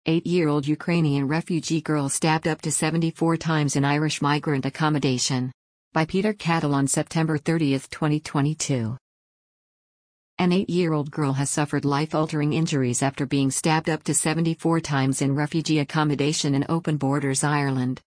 8-year-old Ukrainian refugee girl stabbed up to 74 times in Irish migrant accommodation. By Peter Cattle on September 30, 2022. An 8-year-old girl has suffered life-altering injuries after being stabbed up to 74 times in refugee accommodation in Open Borders, Ireland.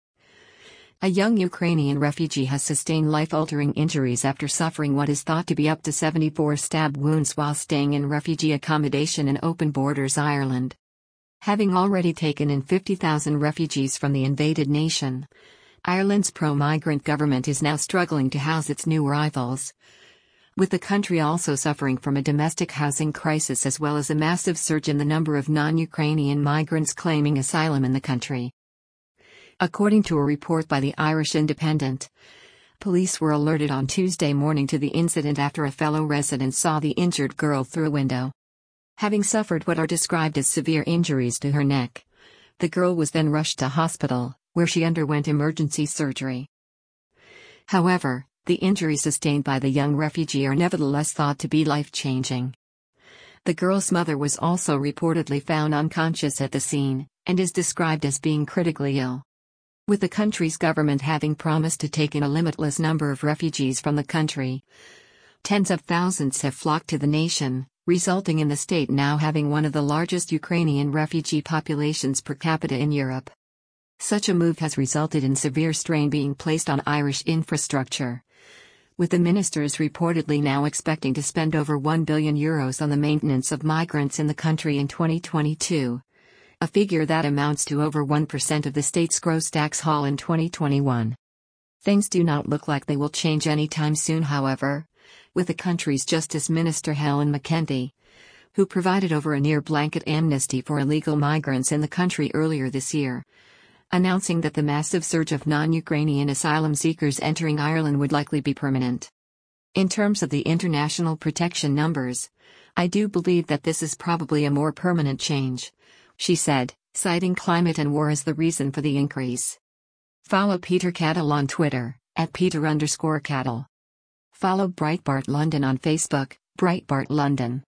A young Ukrainian refugee has sustained life-altering injuries after suffering what is thought to be up to 74 stab wounds while staying in refugee accommodation in Open Borders, Ireland. Having already taken in 50,000 refugees from the invaded nation, Ireland's pro-migrant government is now struggling to house its new arrivals, with the country also suffering from a domestic housing crisis as well as a massive surge in the number of non-Ukrainian migrants claiming asylum in the country. According to a report by the Irish Independent, police were alerted on Tuesday morning to the incident after a fellow resident saw the injured girl through a window. Having suffered what are described as severe injuries to her neck, the girl was then rushed to hospital, where she underwent emergency surgery. However, the injuries sustained by the young refugee are nevertheless thought to be life-changing. The girl's mother was also reportedly found unconscious at the scene, and is described as being critically ill. With the country's government having promised to take in a limitless number of refugees from the country, tens of thousands have flocked to the nation, resulting in the state now having one of the largest Ukrainian refugee populations per capita in Europe. Such a move has resulted in severe strain being placed on Irish infrastructure, with the ministers reportedly now expecting to spend over €1 billion on the maintenance of migrants in the country in 2022, a figure that amounts to over 1% of the state's gross tax haul in 2021. Things do not look like they will change anytime soon, however, with the country's Justice Minister Helen McEntee, who provided over a near-blanket amnesty for illegal migrants in the country earlier this year, announcing that the massive surge of non-Ukrainian asylum seekers entering Ireland would likely be permanent. In terms of the international protection numbers, I do believe that this is probably a more permanent change, she said, citing climate and war as the reason for the increase. Follow Peter Cattle on Twitter, @Peter_Cattle. Follow Breitbart London on Facebook, Breitbart London.